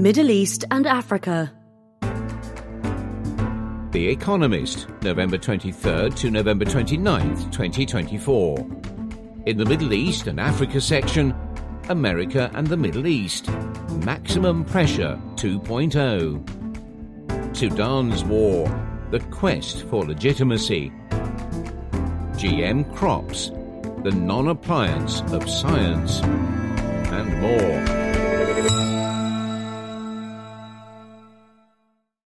Middle East and Africa. The Economist, November 23rd to November 29th, 2024. In the Middle East and Africa section, America and the Middle East, Maximum Pressure 2.0. Sudan's War, the Quest for Legitimacy. GM Crops, the Non-Appliance of Science, and more.